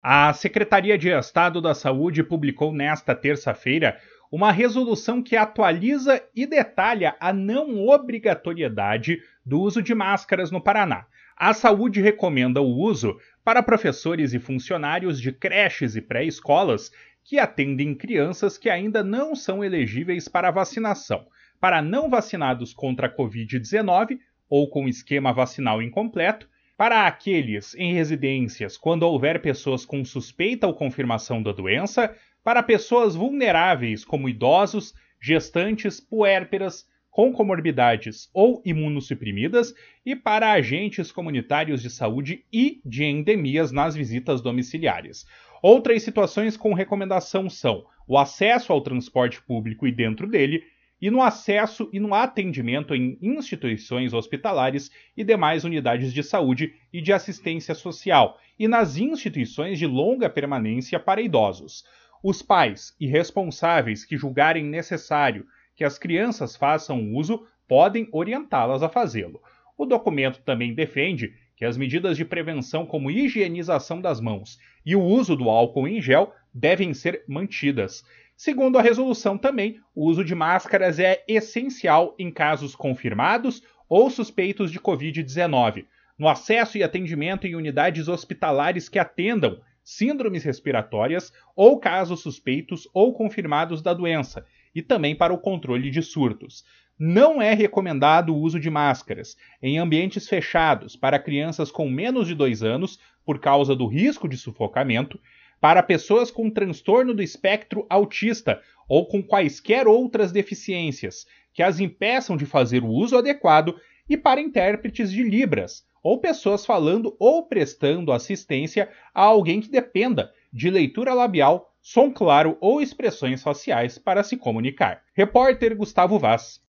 A Secretaria de Estado da Saúde publicou nesta terça-feira uma resolução que atualiza e detalha a não obrigatoriedade do uso de máscaras no Paraná. A saúde recomenda o uso para professores e funcionários de creches e pré-escolas que atendem crianças que ainda não são elegíveis para vacinação, para não vacinados contra a Covid-19 ou com esquema vacinal incompleto, para aqueles em residências quando houver pessoas com suspeita ou confirmação da doença, para pessoas vulneráveis como idosos, gestantes, puérperas, com comorbidades ou imunossuprimidas e para agentes comunitários de saúde e de endemias nas visitas domiciliares. Outras situações com recomendação são o acesso ao transporte público e dentro dele, e no acesso e no atendimento em instituições hospitalares e demais unidades de saúde e de assistência social, e nas instituições de longa permanência para idosos. Os pais e responsáveis que julgarem necessário que as crianças façam uso podem orientá-las a fazê-lo. O documento também defende que as medidas de prevenção como higienização das mãos e o uso do álcool em gel devem ser mantidas. Segundo a resolução também, o uso de máscaras é essencial em casos confirmados ou suspeitos de Covid-19, no acesso e atendimento em unidades hospitalares que atendam síndromes respiratórias ou casos suspeitos ou confirmados da doença, e também para o controle de surtos. Não é recomendado o uso de máscaras em ambientes fechados para crianças com menos de 2 anos por causa do risco de sufocamento, para pessoas com transtorno do espectro autista ou com quaisquer outras deficiências que as impeçam de fazer o uso adequado e para intérpretes de Libras ou pessoas falando ou prestando assistência a alguém que dependa de leitura labial, som claro ou expressões faciais para se comunicar. Repórter Gustavo Vaz.